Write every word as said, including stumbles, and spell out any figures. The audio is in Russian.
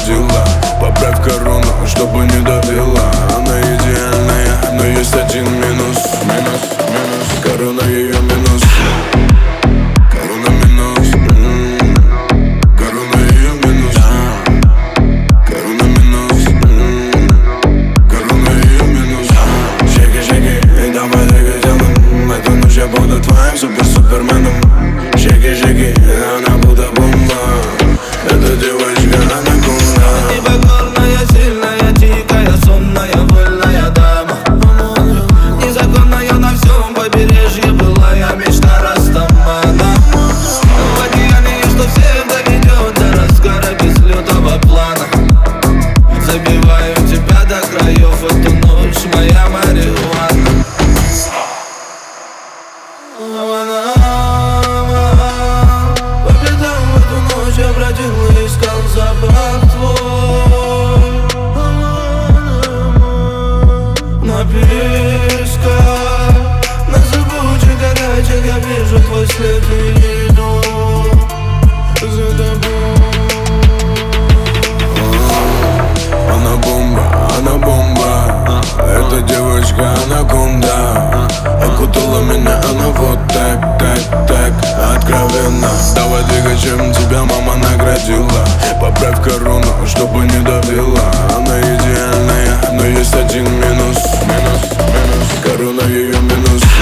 наградила. Поправь корону, чтобы не давила. Она идеальная, но есть один минус. Минус, минус, корона ее минус. Корона минус, м-м. Корона ее минус. Корона минус, м-м. Корона ее минус. Шейки, шейки, давай двигайся. Эту ночь я буду твоим супер-суперменом. Шейки, шейки, она будто бомба. Эта девочка анаконда. Непокорная, сильная, дикая, сонная, вольная дама. Незаконная на всем побережье былая мечта Растамана. В океане, что всех доведет до разгара без лютого плана. Забиваю тебя до краев, эту ночь моя марихуана. По пятам в эту ночь я бродил и искал запах твой. На песках, на зыбучих горячек я вижу твой след и иду за тобой. Она бомба, она бомба. Эта девочка анаконда. Окутала меня она вот так, так, так откровенно. Давай двигай, чем тебя мама наградила. Поправь корону, чтобы не давила. Она идеальная, но есть один минус. Минус, минус, корона ее минус.